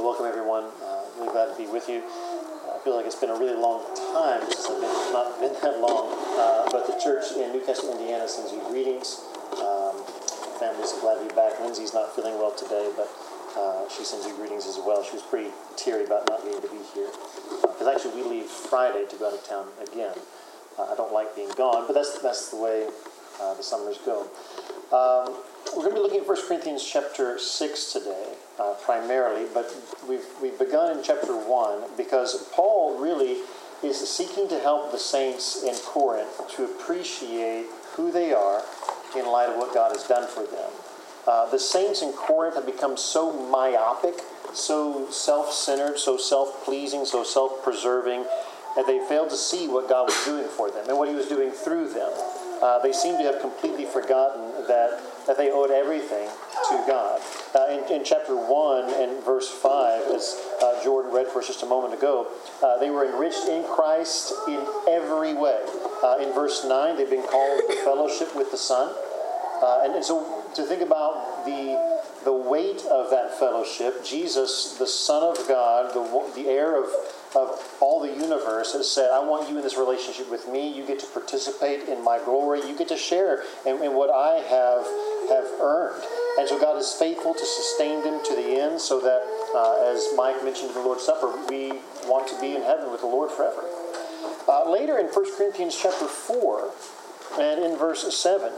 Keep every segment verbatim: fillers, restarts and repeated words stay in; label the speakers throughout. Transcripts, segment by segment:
Speaker 1: So welcome everyone. Uh, really glad to be with you. Uh, I feel like it's been a really long time since I've been, not been that long, uh, but the church in Newcastle, Indiana sends you greetings. Um, family's glad to be back. Lindsay's not feeling well today, but uh, she sends you greetings as well. She was pretty teary about not being able to be here. Because uh, actually we leave Friday to go out of town again. Uh, I don't like being gone, but that's, that's the way uh, the summers go. Um, we're going to be looking at First Corinthians chapter six today, uh, primarily, but we've we've begun in chapter one because Paul really is seeking to help the saints in Corinth to appreciate who they are in light of what God has done for them. Uh, the saints in Corinth have become so myopic, so self-centered, so self-pleasing, so self-preserving, that they failed to see what God was doing for them and what He was doing through them. Uh, they seem to have completely forgotten that, that they owed everything to God. Uh, in, in chapter one and verse five, as uh, Jordan read for us just a moment ago, uh, they were enriched in Christ in every way. Uh, in verse nine, they've been called to fellowship with the Son. Uh, and, and so to think about the the weight of that fellowship, Jesus, the Son of God, the, the heir of of all the universe, has said, I want you in this relationship with me. You get to participate in my glory. You get to share in, in what I have have earned. And so God is faithful to sustain them to the end so that, uh, as Mike mentioned in the Lord's Supper, we want to be in heaven with the Lord forever. Uh, later in First Corinthians chapter four and in verse seven,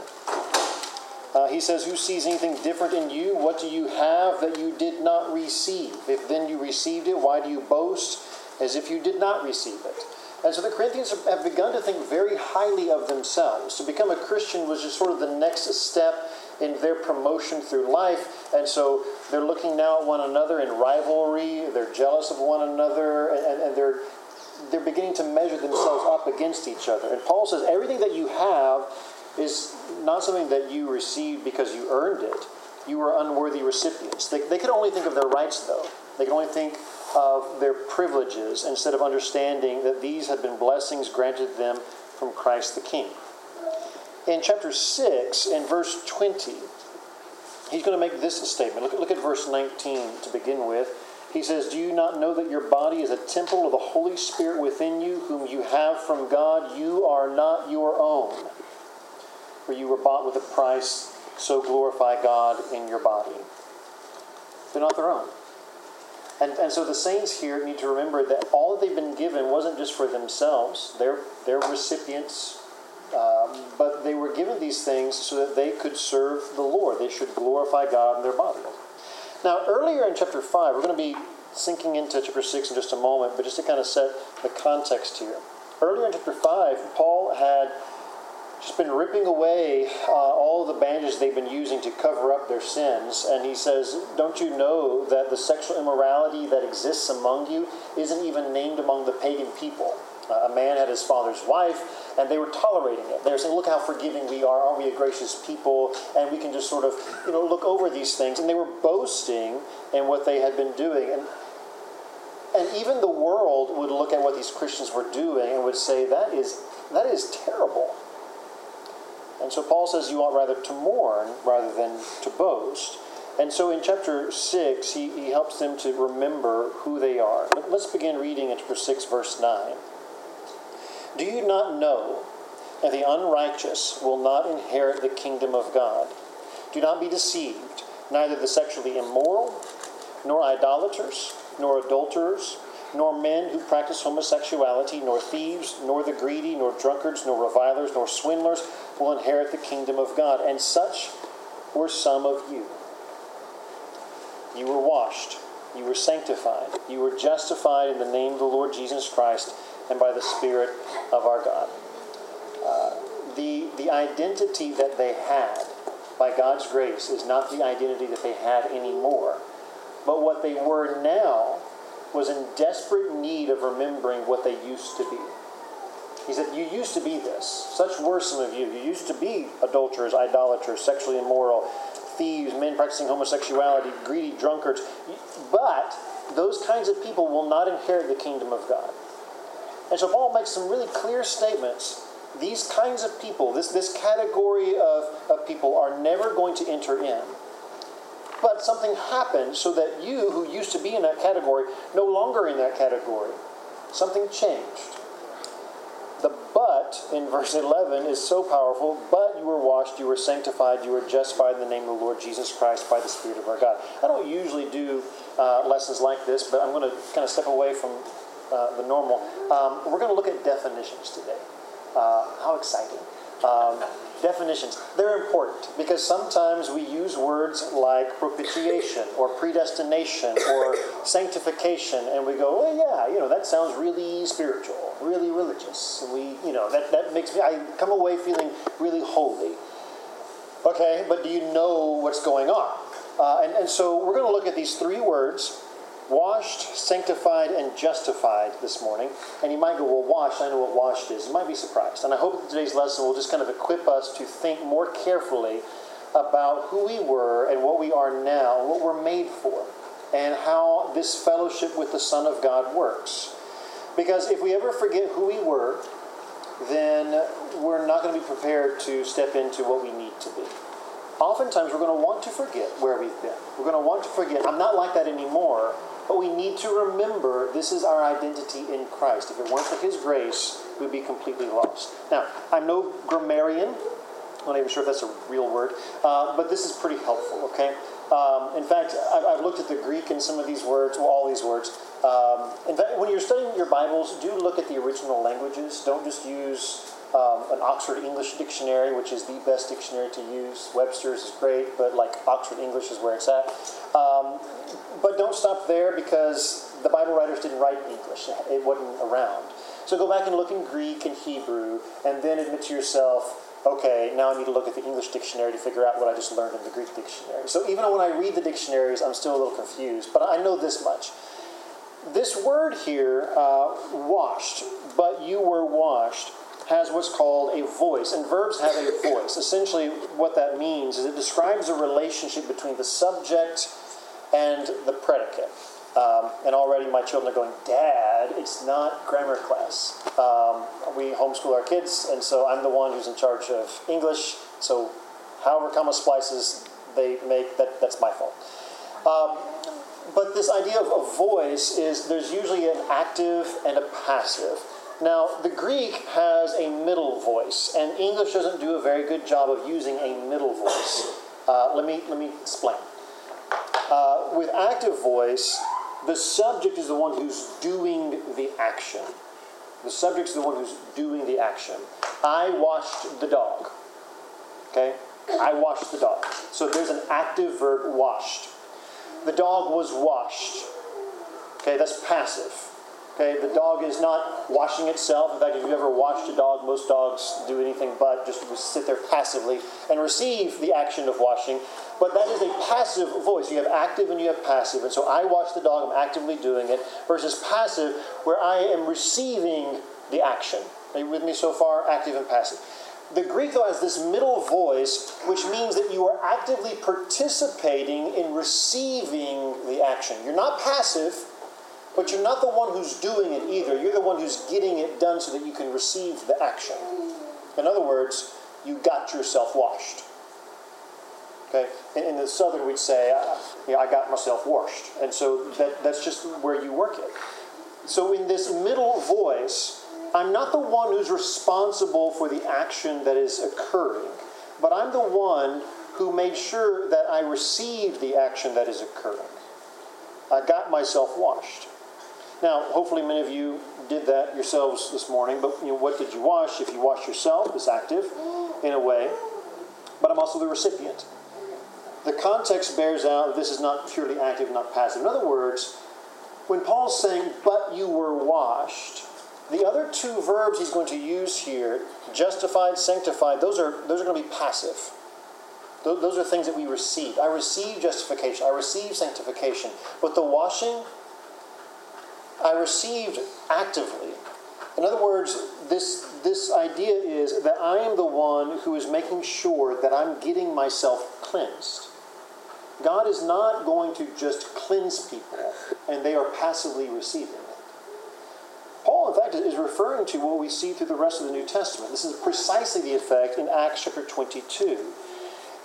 Speaker 1: Uh, he says, who sees anything different in you? What do you have that you did not receive? If then you received it, why do you boast as if you did not receive it? And so the Corinthians have begun to think very highly of themselves. To become a Christian was just sort of the next step in their promotion through life. And so they're looking now at one another in rivalry. They're jealous of one another. And, and they're, they're beginning to measure themselves up against each other. And Paul says, everything that you have is not something that you received because you earned it. You were unworthy recipients. They, they could only think of their rights, though. They can only think of their privileges instead of understanding that these had been blessings granted them from Christ the King. In chapter six, in verse twenty, he's going to make this statement. Look, look at verse nineteen to begin with. He says, do you not know that your body is a temple of the Holy Spirit within you, whom you have from God? You are not your own. For you were bought with a price, so glorify God in your body. They're not their own. And, and so the saints here need to remember that all that they've been given wasn't just for themselves. They're, they're recipients, um, but they were given these things so that they could serve the Lord. They should glorify God in their body. Now, earlier in chapter five, we're going to be sinking into chapter six in just a moment, but just to kind of set the context here. Earlier in chapter five, Paul had just been ripping away uh, all the bandages they've been using to cover up their sins. And he says, don't you know that the sexual immorality that exists among you isn't even named among the pagan people? Uh, a man had his father's wife, and they were tolerating it. They were saying, look how forgiving we are. Aren't we a gracious people? And we can just sort of, you know, look over these things. And they were boasting in what they had been doing. And and even the world would look at what these Christians were doing and would say, that is that is terrible. And so Paul says you ought rather to mourn rather than to boast. And so in chapter six, he, he helps them to remember who they are. Let's begin reading in chapter six, verse nine. Do you not know that the unrighteous will not inherit the kingdom of God? Do not be deceived. Neither the sexually immoral, nor idolaters, nor adulterers, nor men who practice homosexuality, nor thieves, nor the greedy, nor drunkards, nor revilers, nor swindlers will inherit the kingdom of God. And such were some of you. You were washed, you were sanctified, you were justified in the name of the Lord Jesus Christ and by the Spirit of our God. Uh, the, the identity that they had by God's grace is not the identity that they had anymore. But what they were now was in desperate need of remembering what they used to be. He said, you used to be this. Such were some of you. You used to be adulterers, idolaters, sexually immoral, thieves, men practicing homosexuality, greedy drunkards. But those kinds of people will not inherit the kingdom of God. And so Paul makes some really clear statements. These kinds of people, this, this category of, of people are never going to enter in. but something happened so that you, who used to be in that category, no longer in that category. Something changed. The but in verse eleven is so powerful. But you were washed, you were sanctified, you were justified in the name of the Lord Jesus Christ by the Spirit of our God. I don't usually do uh, lessons like this, but I'm going to kind of step away from uh, the normal. Um, we're going to look at definitions today. Uh, how exciting. Um, definitions. They're important because sometimes we use words like propitiation or predestination or sanctification, and we go, well, yeah, you know, that sounds really spiritual, really religious. And we, you know, that, that makes me, I come away feeling really holy. Okay, but do you know what's going on? Uh, and, and so we're going to look at these three words: washed, sanctified, and justified this morning. And you might go, well, washed, I know what washed is. You might be surprised. And I hope that today's lesson will just kind of equip us to think more carefully about who we were and what we are now, and what we're made for, and how this fellowship with the Son of God works. Because if we ever forget who we were, then we're not going to be prepared to step into what we need to be. Oftentimes we're going to want to forget where we've been. We're going to want to forget, I'm not like that anymore. But we need to remember this is our identity in Christ. If it weren't for His grace, we'd be completely lost. Now, I'm no grammarian. I'm not even sure if that's a real word. Uh, but this is pretty helpful, okay? Um, in fact, I've, I've looked at the Greek in some of these words, well, all these words. Um, in fact, when you're studying your Bibles, do look at the original languages. Don't just use um, an Oxford English dictionary, which is the best dictionary to use. Webster's is great, but like Oxford English is where it's at. Um, But don't stop there, because the Bible writers didn't write in English. It wasn't around. So go back and look in Greek and Hebrew, and then admit to yourself, okay, now I need to look at the English dictionary to figure out what I just learned in the Greek dictionary. So even when I read the dictionaries, I'm still a little confused. But I know this much. This word here, uh, washed, but you were washed, has what's called a voice. And verbs have a voice. Essentially, what that means is it describes a relationship between the subject and the predicate. Um, and already my children are going, Dad, it's not grammar class. Um, we homeschool our kids, and so I'm the one who's in charge of English. So however comma splices they make, that, that's my fault. Um, but this idea of a voice is there's usually an active and a passive. Now, the Greek has a middle voice, and English doesn't do a very good job of using a middle voice. Uh, let me let me explain. Uh, with active voice, the subject is the one who's doing the action. The subject is the one who's doing the action. I washed the dog. Okay? I washed the dog. So there's an active verb, washed. The dog was washed. Okay, that's passive. Okay, the dog is not washing itself. In fact, if you've ever watched a dog, most dogs do anything but just sit there passively and receive the action of washing. But that is a passive voice. You have active and you have passive. And so I wash the dog, I'm actively doing it, versus passive, where I am receiving the action. Are you with me so far? Active and passive. The Greek, though, has this middle voice, which means that you are actively participating in receiving the action. You're not passive, but you're not the one who's doing it either. You're the one who's getting it done so that you can receive the action. In other words, you got yourself washed. Okay? In, in the Southern, we'd say, uh, you know, I got myself washed. And so that, that's just where you work it. So in this middle voice, I'm not the one who's responsible for the action that is occurring, but I'm the one who made sure that I received the action that is occurring. I got myself washed. Now, hopefully many of you did that yourselves this morning, but you know, what did you wash? If you wash yourself, it's active in a way, but I'm also the recipient. The context bears out that this is not purely active, not passive. In other words, when Paul's saying, but you were washed, the other two verbs he's going to use here, justified, sanctified, those are those are going to be passive. Those, those are things that we receive. I receive justification. I receive sanctification. But the washing, I received actively. In other words, this, this idea is that I am the one who is making sure that I'm getting myself cleansed. God is not going to just cleanse people and they are passively receiving it. Paul, in fact, is referring to what we see through the rest of the New Testament. This is precisely the effect in Acts chapter twenty-two.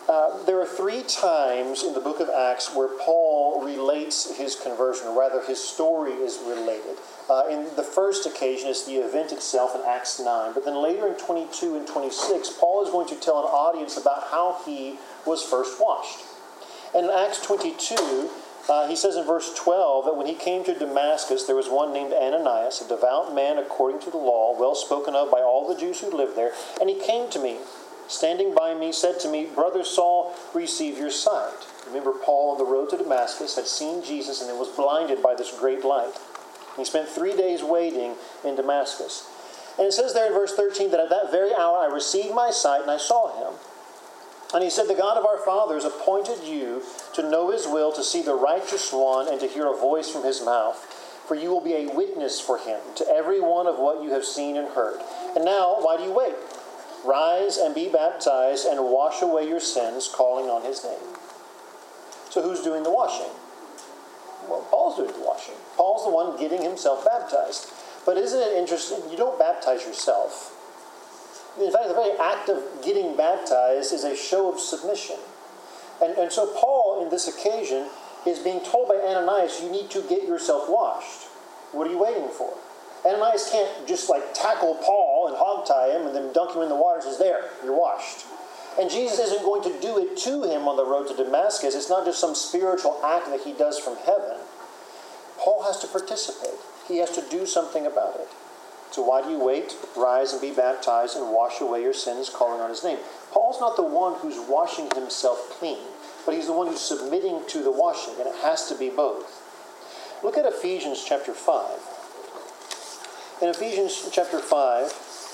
Speaker 1: Uh, there are three times in the book of Acts where Paul relates his conversion, or rather his story is related. Uh, in the first occasion is the event itself in Acts nine, but then later in twenty-two and twenty-six, Paul is going to tell an audience about how he was first washed. And in Acts twenty-two, uh, he says in verse twelve that when he came to Damascus, there was one named Ananias, a devout man according to the law, well spoken of by all the Jews who lived there, and he came to me, standing by me, said to me, Brother Saul, receive your sight. Remember, Paul on the road to Damascus had seen Jesus and then was blinded by this great light. He spent three days waiting in Damascus. And it says there in verse thirteen that at that very hour I received my sight and I saw him. And he said, the God of our fathers appointed you to know his will, to see the righteous one, and to hear a voice from his mouth. For you will be a witness for him to every one of what you have seen and heard. And now, why do you wait? Rise and be baptized and wash away your sins, calling on his name. So who's doing the washing? Well, Paul's doing the washing. Paul's the one getting himself baptized. But isn't it interesting? You don't baptize yourself. In fact, the very act of getting baptized is a show of submission. And, and so Paul, in this occasion, is being told by Ananias, you need to get yourself washed. What are you waiting for? Ananias can't just like tackle Paul and hogtie him and then dunk him in the water and says, there, you're washed. And Jesus isn't going to do it to him on the road to Damascus. It's not just some spiritual act that he does from heaven. Paul has to participate. He has to do something about it. So why do you wait? Rise and be baptized and wash away your sins, calling on his name. Paul's not the one who's washing himself clean, but he's the one who's submitting to the washing, and it has to be both. Look at Ephesians chapter five. In Ephesians chapter five,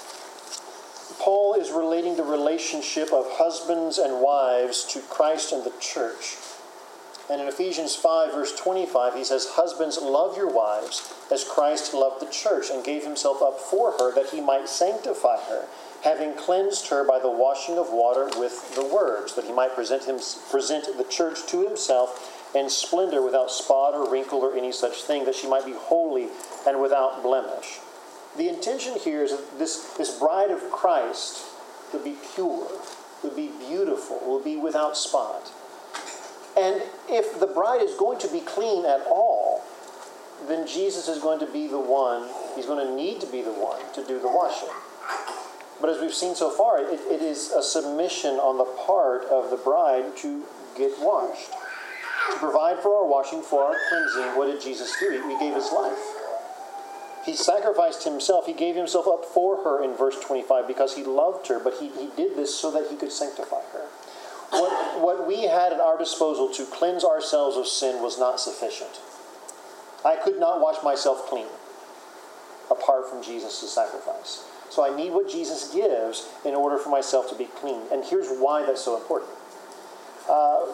Speaker 1: Paul is relating the relationship of husbands and wives to Christ and the church. And in Ephesians five, verse twenty-five, he says, husbands, love your wives as Christ loved the church and gave himself up for her that he might sanctify her, having cleansed her by the washing of water with the word, so that he might present him, present the church to himself in splendor, without spot or wrinkle or any such thing, that she might be holy and without blemish. The intention here is that this, this bride of Christ would be pure, would be beautiful, would be without spot. And if the bride is going to be clean at all, then Jesus is going to be the one, he's going to need to be the one to do the washing. But as we've seen so far, it, it is a submission on the part of the bride to get washed. To provide for our washing, for our cleansing, what did Jesus do? He gave his life. He sacrificed himself. He gave himself up for her in verse twenty-five because he loved her, but he, he did this so that he could sanctify her. What, what we had at our disposal to cleanse ourselves of sin was not sufficient. I could not wash myself clean apart from Jesus' sacrifice. So I need what Jesus gives in order for myself to be clean. And here's why that's so important. Uh,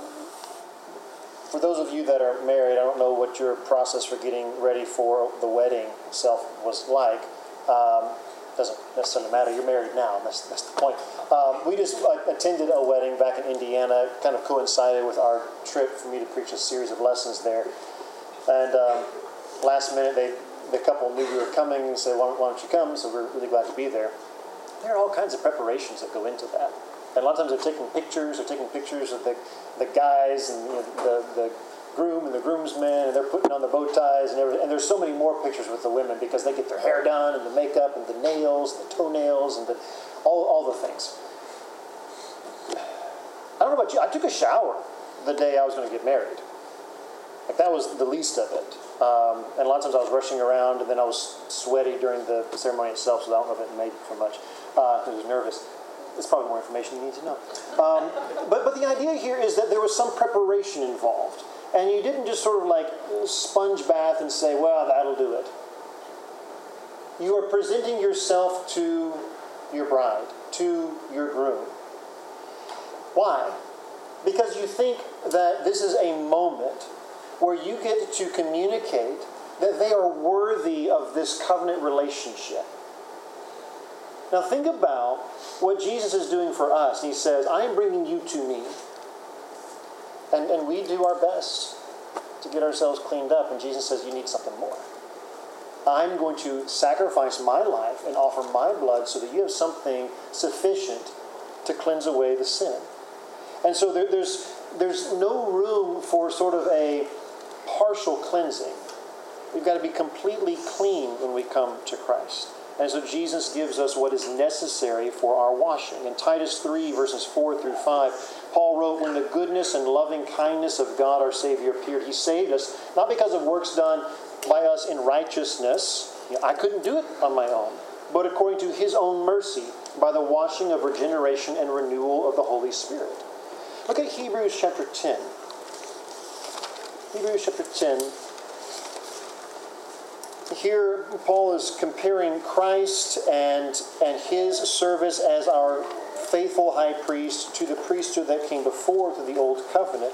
Speaker 1: for those of you that are married, I don't know what your process for getting ready for the wedding itself was like. Um, doesn't necessarily matter. You're married now. That's, that's the point. Um, we just uh, attended a wedding back in Indiana. It kind of coincided with our trip for me to preach a series of lessons there. And um, last minute, they the couple knew we were coming and said, why, why don't you come? So we're really glad to be there. There are all kinds of preparations that go into that. And a lot of times they're taking pictures. They're taking pictures of the, the guys and you know, the, the groom and the groomsmen, and they're putting on the bow ties and everything. And there's so many more pictures with the women because they get their hair done and the makeup and the nails, the toenails, and the, all, all the things. I don't know about you. I took a shower the day I was going to get married. Like that was the least of it. Um, and a lot of times I was rushing around, and then I was sweaty during the ceremony itself, so I don't know if it made for much. Uh, I was nervous. It's probably more information you need to know. Um, but, but the idea here is that there was some preparation involved. And you didn't just sort of like sponge bath and say, well, that'll do it. You are presenting yourself to your bride, to your groom. Why? Because you think that this is a moment where you get to communicate that they are worthy of this covenant relationship. Now think about what Jesus is doing for us. He says, I am bringing you to me. And, and we do our best to get ourselves cleaned up. And Jesus says, you need something more. I'm going to sacrifice my life and offer my blood so that you have something sufficient to cleanse away the sin. And so there, there's, there's no room for sort of a partial cleansing. We've got to be completely clean when we come to Christ. And so Jesus gives us what is necessary for our washing. In Titus three, verses four through five, Paul wrote, "When the goodness and loving kindness of God our Savior appeared, He saved us, not because of works done by us in righteousness." You know, I couldn't do it on my own. "But according to His own mercy, by the washing of regeneration and renewal of the Holy Spirit." Look at Hebrews chapter ten. Hebrews chapter ten. Here, Paul is comparing Christ and, and His service as our faithful high priest to the priesthood that came before, to the old covenant.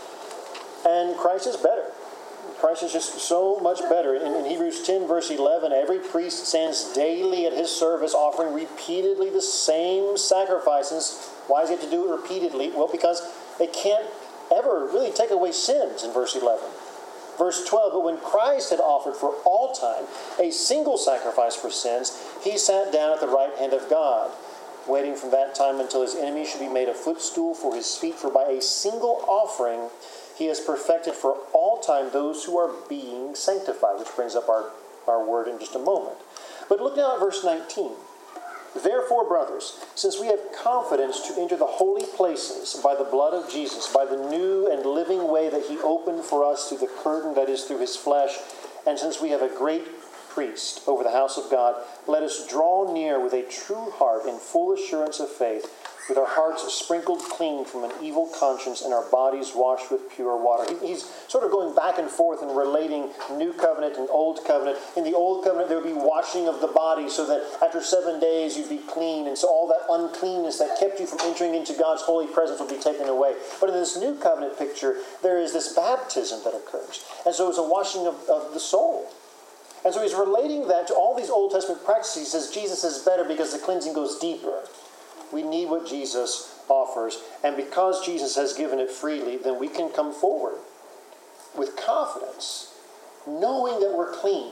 Speaker 1: And Christ is better. Christ is just so much better. In, in Hebrews ten, verse eleven, every priest stands daily at his service, offering repeatedly the same sacrifices. Why does he have to do it repeatedly? Well, because they can't ever really take away sins in verse eleven. Verse twelve, "But when Christ had offered for all time a single sacrifice for sins, He sat down at the right hand of God, waiting from that time until His enemy should be made a footstool for His feet. For by a single offering He has perfected for all time those who are being sanctified," which brings up our, our word in just a moment. But look now at verse nineteen. "Therefore, brothers, since we have confidence to enter the holy places by the blood of Jesus, by the new and living way that He opened for us through the curtain that is through His flesh, and since we have a great priest over the house of God, let us draw near with a true heart in full assurance of faith, with our hearts sprinkled clean from an evil conscience and our bodies washed with pure water." He's sort of going back and forth and relating New Covenant and Old Covenant. In the Old Covenant, there would be washing of the body so that after seven days you'd be clean. And so all that uncleanness that kept you from entering into God's holy presence would be taken away. But in this New Covenant picture, there is this baptism that occurs. And so it's a washing of, of the soul. And so he's relating that to all these Old Testament practices. He says Jesus is better because the cleansing goes deeper. We need what Jesus offers. And because Jesus has given it freely, then we can come forward with confidence, knowing that we're clean.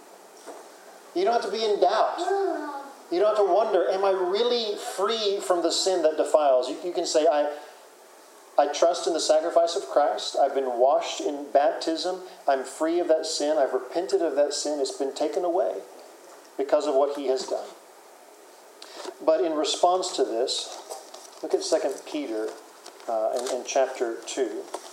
Speaker 1: You don't have to be in doubt. You don't have to wonder, am I really free from the sin that defiles? You, you can say, I, I trust in the sacrifice of Christ. I've been washed in baptism. I'm free of that sin. I've repented of that sin. It's been taken away because of what He has done. But in response to this, look at Second Peter uh, in, in chapter two.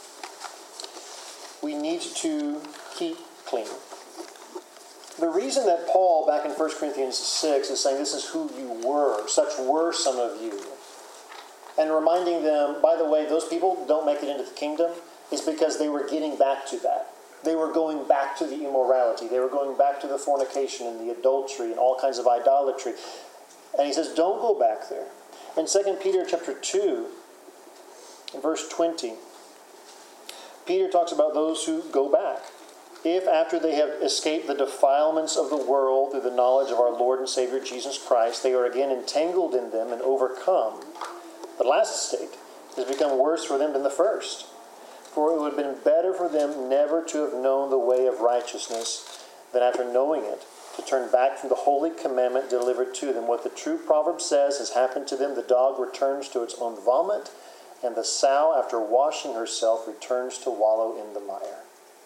Speaker 1: We need to keep clean. The reason that Paul, back in First Corinthians six, is saying this is who you were, such were some of you, and reminding them, by the way, those people don't make it into the kingdom, is because they were getting back to that. They were going back to the immorality. They were going back to the fornication and the adultery and all kinds of idolatry. And he says, don't go back there. In Second Peter chapter two, verse twenty, Peter talks about those who go back. "If after they have escaped the defilements of the world through the knowledge of our Lord and Savior Jesus Christ, they are again entangled in them and overcome, the last state has become worse for them than the first. For it would have been better for them never to have known the way of righteousness than after knowing it, to turn back from the holy commandment delivered to them. What the true proverb says has happened to them. The dog returns to its own vomit, and the sow, after washing herself, returns to wallow in the mire."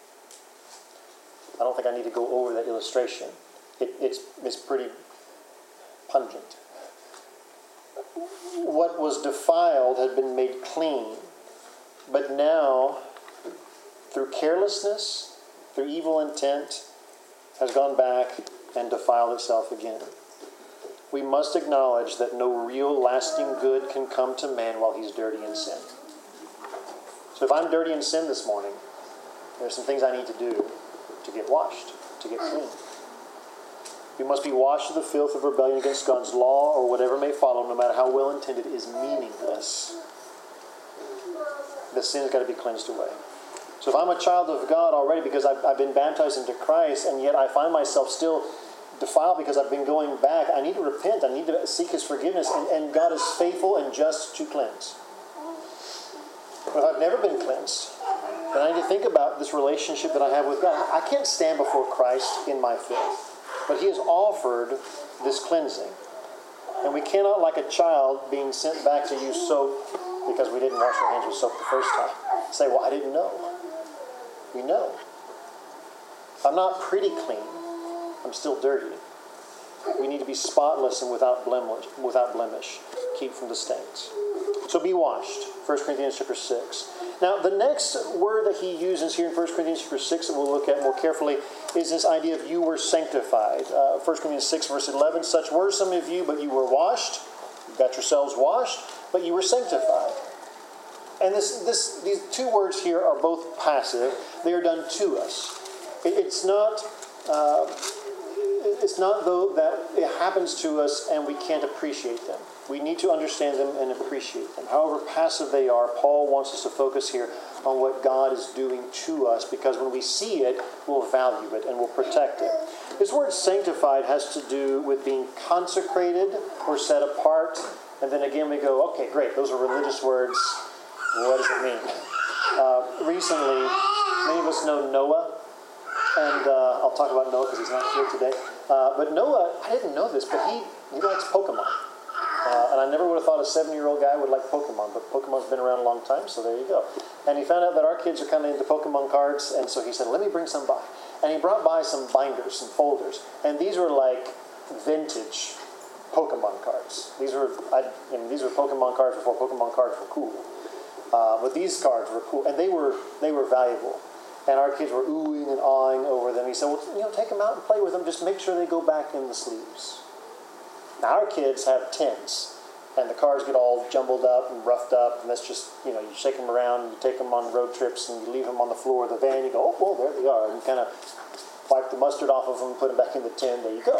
Speaker 1: I don't think I need to go over that illustration. It, it's, it's pretty pungent. What was defiled had been made clean, but now, through carelessness, through evil intent, has gone back and defiled itself again. We must acknowledge that no real lasting good can come to man while he's dirty in sin. So if I'm dirty in sin this morning, there's some things I need to do to get washed, to get clean. We must be washed of the filth of rebellion against God's law, or whatever may follow, no matter how well intended, is meaningless. The sin has got to be cleansed away. So if I'm a child of God already because I've, I've been baptized into Christ, and yet I find myself still defiled because I've been going back, I need to repent. I need to seek His forgiveness, and, and God is faithful and just to cleanse. But if I've never been cleansed, then I need to think about this relationship that I have with God. I can't stand before Christ in my filth, but He has offered this cleansing. And we cannot, like a child being sent back to use soap because we didn't wash our hands with soap the first time. Say, well, I didn't know. We know. I'm not pretty clean. I'm still dirty. We need to be spotless and without blemish. Without blemish. Keep from the stains. So be washed. First Corinthians chapter six. Now, the next word that he uses here in First Corinthians chapter six that we'll look at more carefully is this idea of you were sanctified. Uh, First Corinthians six, verse eleven, such were some of you, but you were washed. You got yourselves washed, but you were sanctified. And this, this, these two words here are both passive. They are done to us. It, it's not... Uh, It's not, though, that it happens to us and we can't appreciate them. We need to understand them and appreciate them. However passive they are, Paul wants us to focus here on what God is doing to us, because when we see it, we'll value it and we'll protect it. This word sanctified has to do with being consecrated or set apart. And then again we go, okay, great, those are religious words. What does it mean? Uh, recently, many of us know Noah. And uh, I'll talk about Noah because he's not here today. Uh, but Noah, I didn't know this, but he, he likes Pokemon. Uh, and I never would have thought a seven-year-old guy would like Pokemon, but Pokemon's been around a long time, so there you go. And he found out that our kids are kind of into Pokemon cards, and so he said, let me bring some by. And he brought by some binders, some folders. And these were like vintage Pokemon cards. These were, I, I mean, these were Pokemon cards before Pokemon cards were cool. Uh, but these cards were cool, and they were they were valuable. And our kids were oohing and awing over them. He said, well, you know, take them out and play with them. Just make sure they go back in the sleeves. Now, our kids have tins. And the cards get all jumbled up and roughed up. And that's just, you know, you shake them around. And you take them on road trips. And you leave them on the floor of the van. You go, oh, well, there they are. And you kind of wipe the mustard off of them and put them back in the tin. There you go.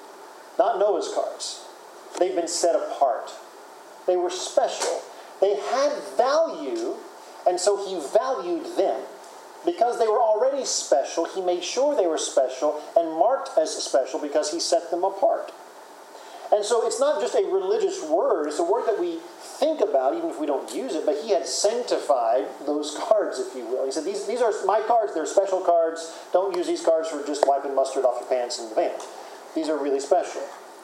Speaker 1: Not Noah's cards. They've been set apart. They were special. They had value. And so he valued them. Because they were already special, he made sure they were special and marked as special because he set them apart. And so it's not just a religious word, it's a word that we think about even if we don't use it, but he had sanctified those cards, if you will. He said, these, these are my cards, they're special cards. Don't use these cards for just wiping mustard off your pants in the van. These are really special.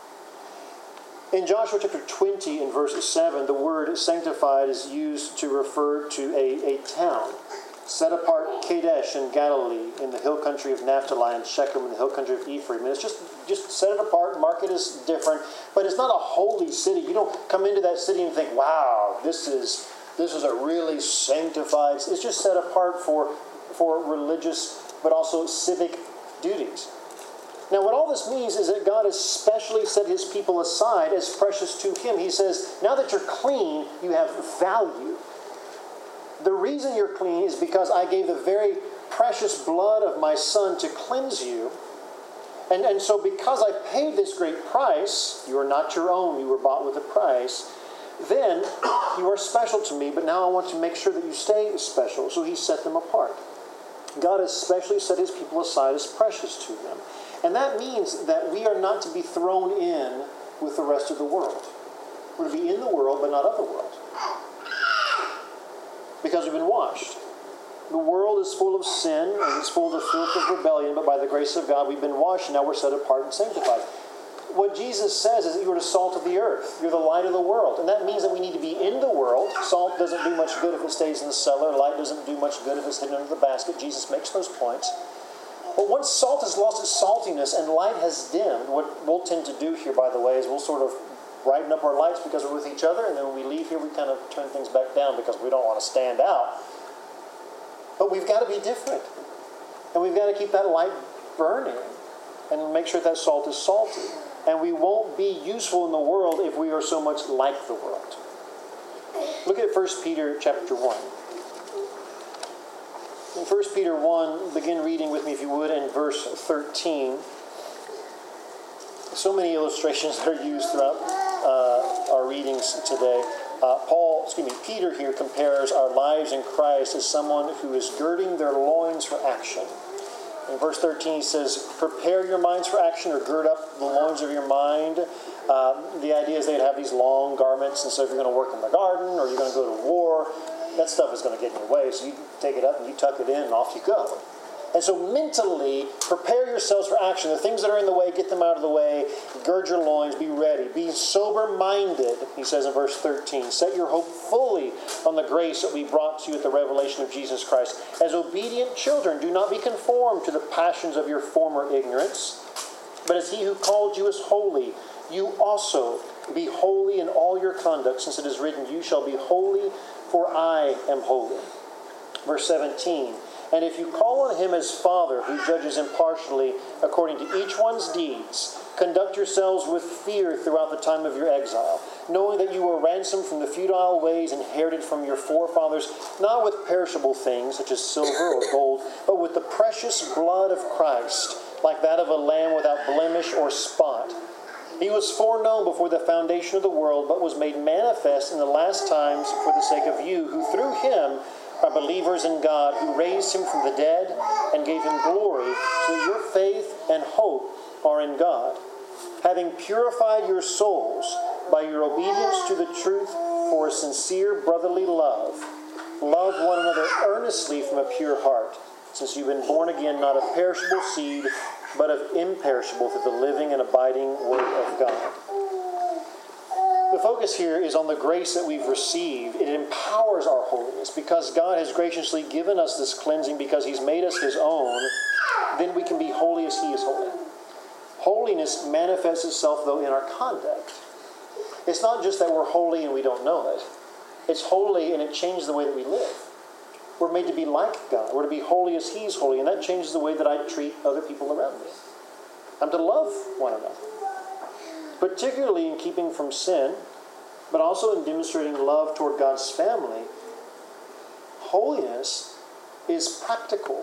Speaker 1: In Joshua chapter twenty, in verse seven, the word sanctified is used to refer to a, a town. Set apart Kadesh in Galilee, in the hill country of Naphtali, and Shechem in the hill country of Ephraim. And it's just, just set it apart, mark it as different. But it's not a holy city. You don't come into that city and think, wow, this is this is a really sanctified... It's just set apart for, for religious, but also civic duties. Now, what all this means is that God has specially set his people aside as precious to him. He says, now that you're clean, you have value. The reason you're clean is because I gave the very precious blood of my son to cleanse you. And, and so because I paid this great price, you are not your own, you were bought with a price, then you are special to me, but now I want to make sure that you stay special. So he set them apart. God has specially set his people aside as precious to him. And that means that we are not to be thrown in with the rest of the world. We're to be in the world, but not of the world. Because we've been washed. The world is full of sin, and it's full of the filth of rebellion, but by the grace of God, we've been washed, and now we're set apart and sanctified. What Jesus says is that you are the salt of the earth. You're the light of the world. And that means that we need to be in the world. Salt doesn't do much good if it stays in the cellar. Light doesn't do much good if it's hidden under the basket. Jesus makes those points. But once salt has lost its saltiness and light has dimmed, what we'll tend to do here, by the way, is we'll sort of brighten up our lights because we're with each other, and then when we leave here, we kind of turn things back down because we don't want to stand out. But we've got to be different. And we've got to keep that light burning and make sure that salt is salty. And we won't be useful in the world if we are so much like the world. Look at First Peter chapter one. In First Peter one, begin reading with me, if you would, in verse thirteen. So many illustrations that are used throughout uh, our readings today. Uh, Paul, excuse me, Peter here compares our lives in Christ as someone who is girding their loins for action. In verse thirteen, he says, prepare your minds for action, or gird up the loins of your mind. Uh, the idea is they'd have these long garments, and so if you're going to work in the garden or you're going to go to war, that stuff is going to get in your way. So you take it up and you tuck it in and off you go. And so mentally, prepare yourselves for action. The things that are in the way, get them out of the way. Gird your loins, be ready. Be sober-minded, he says in verse thirteen. Set your hope fully on the grace that we brought to you at the revelation of Jesus Christ. As obedient children, do not be conformed to the passions of your former ignorance, but as he who called you is holy, you also be holy in all your conduct, since it is written, you shall be holy, for I am holy. Verse seventeen, and if you call on him as Father, who judges impartially according to each one's deeds, conduct yourselves with fear throughout the time of your exile, knowing that you were ransomed from the futile ways inherited from your forefathers, not with perishable things such as silver or gold, but with the precious blood of Christ, like that of a lamb without blemish or spot. He was foreknown before the foundation of the world, but was made manifest in the last times for the sake of you, who through him are believers in God, who raised him from the dead and gave him glory, so that your faith and hope are in God. Having purified your souls by your obedience to the truth for a sincere brotherly love, love one another earnestly from a pure heart, since you've been born again, not of perishable seed, but of imperishable, through the living and abiding Word of God. The focus here is on the grace that we've received. It empowers our holiness. Because God has graciously given us this cleansing, because he's made us his own, then we can be holy as he is holy. Holiness manifests itself, though, in our conduct. It's not just that we're holy and we don't know it. It's holy and it changes the way that we live. We're made to be like God. We're to be holy as he's holy, and that changes the way that I treat other people around me. I'm to love one another, particularly in keeping from sin, but also in demonstrating love toward God's family. Holiness is practical.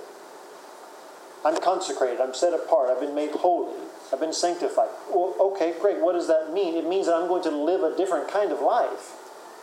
Speaker 1: I'm consecrated. I'm set apart. I've been made holy. I've been sanctified. Well, okay, great. What does that mean? It means that I'm going to live a different kind of life.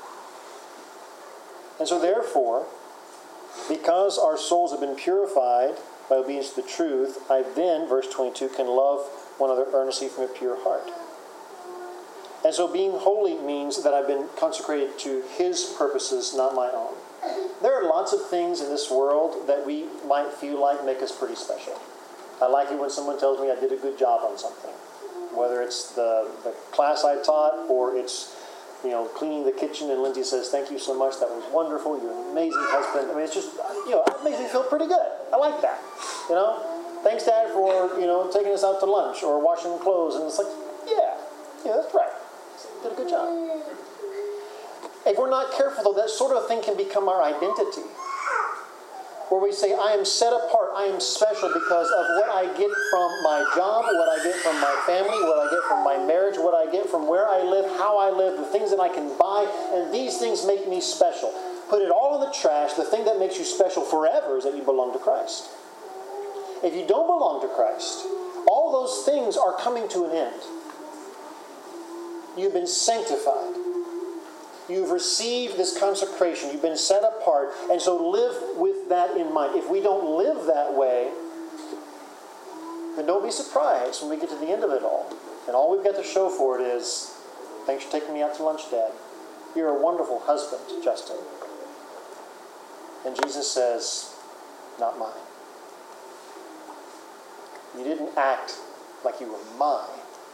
Speaker 1: And so therefore, because our souls have been purified by obedience to the truth, I then, verse twenty-two, can love one another earnestly from a pure heart. And so being holy means that I've been consecrated to his purposes, not my own. There are lots of things in this world that we might feel like make us pretty special. I like it when someone tells me I did a good job on something. Whether it's the, the class I taught, or it's, you know, cleaning the kitchen and Lindsay says, thank you so much, that was wonderful, you're an amazing husband. I mean, it's just, you know, it makes me feel pretty good. I like that, you know. Thanks, Dad, for, you know, taking us out to lunch or washing clothes. And it's like, yeah, yeah, that's right. Did a good job. If we're not careful, though, that sort of thing can become our identity. Where we say, I am set apart, I am special because of what I get from my job, what I get from my family, what I get from my marriage, what I get from where I live, how I live, the things that I can buy, and these things make me special. Put it all in the trash. The thing that makes you special forever is that you belong to Christ. If you don't belong to Christ, all those things are coming to an end. You've been sanctified. You've received this consecration. You've been set apart. And so live with that in mind. If we don't live that way, then don't be surprised when we get to the end of it all. And all we've got to show for it is, thanks for taking me out to lunch, Dad. You're a wonderful husband, Justin. And Jesus says, not mine. You didn't act like you were mine.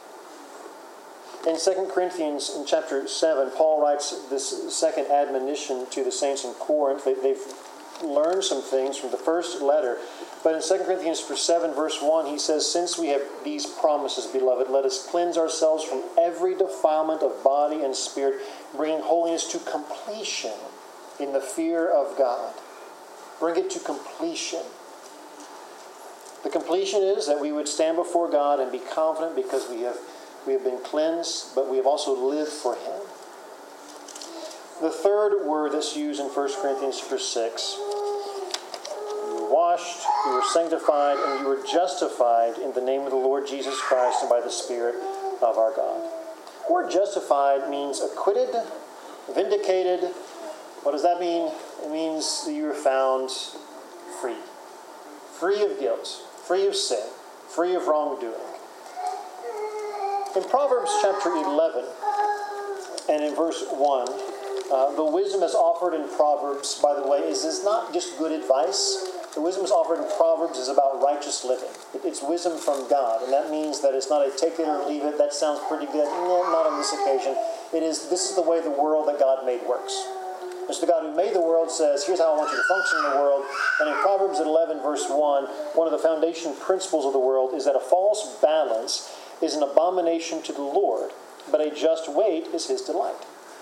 Speaker 1: In Second Corinthians, in chapter seven, Paul writes this second admonition to the saints in Corinth. They, they've learned some things from the first letter. But in Second Corinthians seven, verse one, he says, since we have these promises, beloved, let us cleanse ourselves from every defilement of body and spirit, bringing holiness to completion in the fear of God. Bring it to completion. The completion is that we would stand before God and be confident because we have We have been cleansed, but we have also lived for him. The third word that's used in First Corinthians six, you were washed, you were sanctified, and you were justified in the name of the Lord Jesus Christ and by the Spirit of our God. The word justified means acquitted, vindicated. What does that mean? It means that you are found free. Free of guilt, free of sin, free of wrongdoing. In Proverbs chapter eleven, and in verse one, uh, the wisdom that's offered in Proverbs, by the way, is, is not just good advice. The wisdom that's offered in Proverbs is about righteous living. It's wisdom from God, and that means that it's not a take it or leave it. That sounds pretty good. No, not on this occasion. It is. This is the way the world that God made works. It's the God who made the world says, here's how I want you to function in the world. And in Proverbs eleven, verse one, one of the foundation principles of the world is that a false balance is an abomination to the Lord, but a just weight is his delight.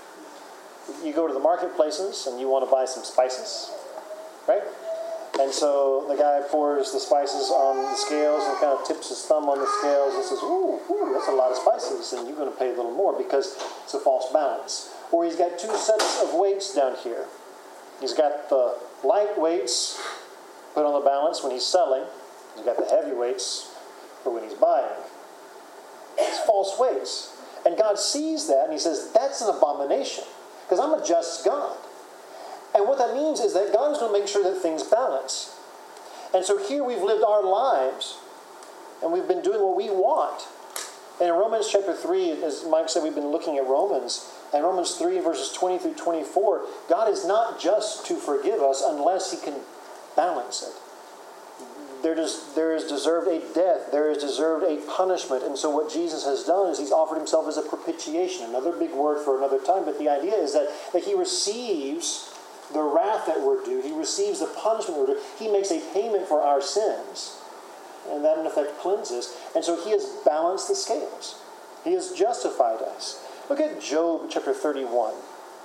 Speaker 1: You go to the marketplaces and you want to buy some spices, right? And so the guy pours the spices on the scales and kind of tips his thumb on the scales and says, ooh, ooh, that's a lot of spices, and you're going to pay a little more because it's a false balance. Or he's got two sets of weights down here. He's got the light weights put on the balance when he's selling. He's got the heavy weights for when he's buying. It's false weights. And God sees that and he says, that's an abomination because I'm a just God. And what that means is that God is going to make sure that things balance. And so here we've lived our lives, and we've been doing what we want. And in Romans chapter three, as Mike said, we've been looking at Romans. And Romans three, verses twenty through twenty-four, God is not just to forgive us unless he can balance it. There is, there is deserved a death. There is deserved a punishment. And so what Jesus has done is he's offered himself as a propitiation. Another big word for another time. But the idea is that, that he receives the wrath that we're due. He receives the punishment we're due. He makes a payment for our sins. And that, in effect, cleanses. And so he has balanced the scales. He has justified us. Look at Job chapter thirty-one.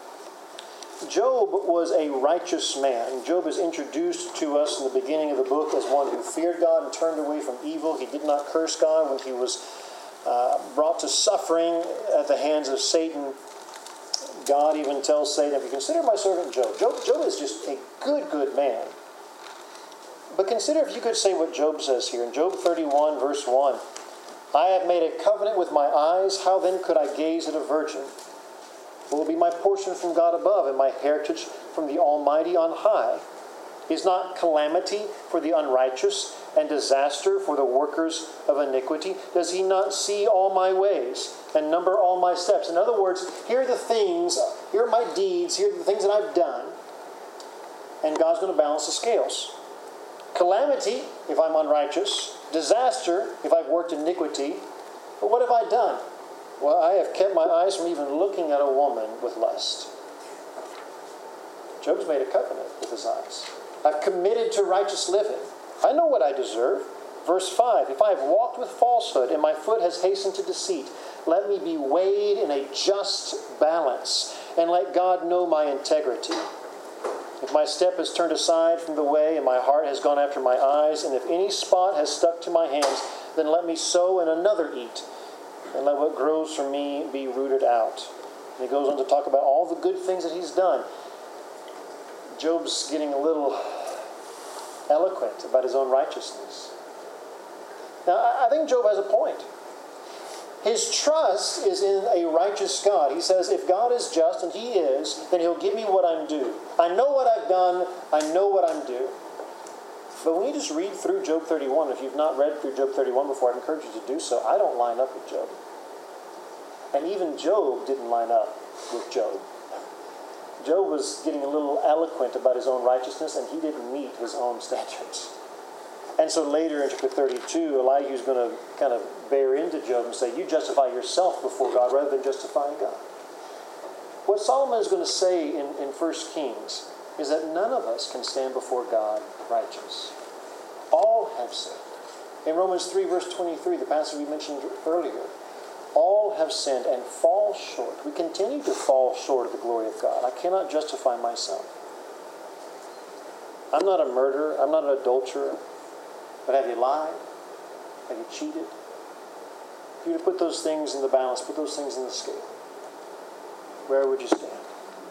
Speaker 1: Job was a righteous man. Job is introduced to us in the beginning of the book as one who feared God and turned away from evil. He did not curse God when he was uh, brought to suffering at the hands of Satan. God even tells Satan, if you consider my servant Job, Job, Job is just a good, good man. But consider if you could say what Job says here in Job thirty-one, verse one. I have made a covenant with my eyes. How then could I gaze at a virgin? It will be my portion from God above and my heritage from the Almighty on high. Is not calamity for the unrighteous and disaster for the workers of iniquity? Does he not see all my ways and number all my steps? In other words, here are the things, here are my deeds, here are the things that I've done. And God's going to balance the scales. Calamity, if I'm unrighteous. Disaster, if I've worked iniquity. But what have I done? Well, I have kept my eyes from even looking at a woman with lust. Job's made a covenant with his eyes. I've committed to righteous living. I know what I deserve. Verse five, if I have walked with falsehood and my foot has hastened to deceit, let me be weighed in a just balance and let God know my integrity. If my step has turned aside from the way and my heart has gone after my eyes, and if any spot has stuck to my hands, then let me sow and another eat, and let what grows from me be rooted out. And he goes on to talk about all the good things that he's done. Job's getting a little eloquent about his own righteousness. Now, I think Job has a point. His trust is in a righteous God. He says, if God is just, and he is, then he'll give me what I'm due. I know what I've done. I know what I'm due. But when you just read through Job thirty-one, if you've not read through Job thirty-one before, I'd encourage you to do so. I don't line up with Job. And even Job didn't line up with Job. Job was getting a little eloquent about his own righteousness, and he didn't meet his own standards. And so later in chapter thirty-two, Elihu's going to kind of bear into Job and say, you justify yourself before God rather than justifying God. What Solomon is going to say in, in First Kings is that none of us can stand before God righteous. All have sinned. In Romans three, verse twenty-three, the passage we mentioned earlier, all have sinned and fall short. We continue to fall short of the glory of God. I cannot justify myself. I'm not a murderer. I'm not an adulterer. But have you lied? Have you cheated? If you were to put those things in the balance, put those things in the scale, where would you stand?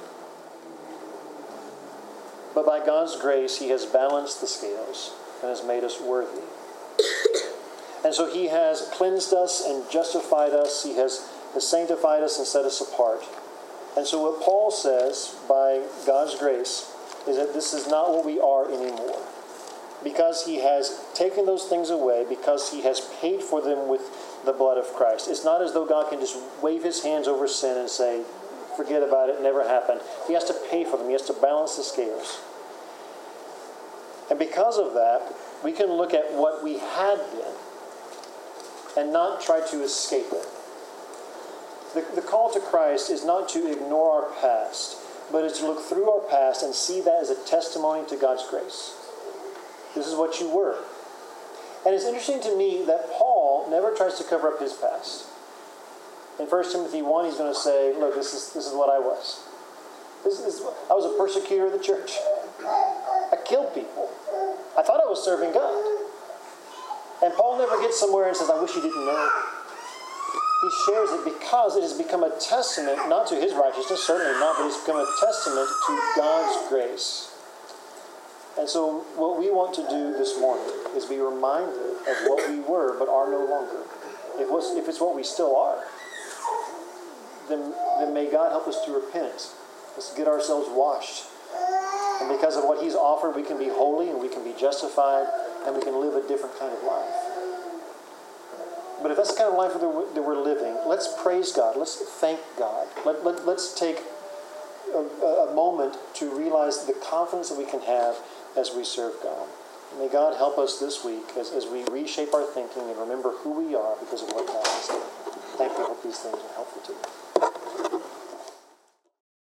Speaker 1: But by God's grace, he has balanced the scales and has made us worthy. And so he has cleansed us and justified us. He has, has sanctified us and set us apart. And so what Paul says, by God's grace, is that this is not what we are anymore. Because he has taken those things away, because he has paid for them with the blood of Christ. It's not as though God can just wave his hands over sin and say, forget about it, it never happened. He has to pay for them. He has to balance the scales. And because of that, we can look at what we had been and not try to escape it. The, the call to Christ is not to ignore our past, but is to look through our past and see that as a testimony to God's grace. This is what you were. And it's interesting to me that Paul never tries to cover up his past. In First Timothy one, he's going to say, look, this is this is what I was. This is, I was a persecutor of the church. I killed people. I thought I was serving God. And Paul never gets somewhere and says, I wish you didn't know. He shares it because it has become a testament, not to his righteousness, certainly not, but it's become a testament to God's grace. And so what we want to do this morning is be reminded of what we were but are no longer. If, what's, if it's what we still are, then, then may God help us to repent. Let's get ourselves washed. And because of what he's offered, we can be holy and we can be justified and we can live a different kind of life. But if that's the kind of life that we're living, let's praise God. Let's thank God. Let, let, let's take a, a moment to realize the confidence that we can have as we serve God. May God help us this week as, as we reshape our thinking and remember who we are because of what God has done. Thank you. I hope these things are helpful to you.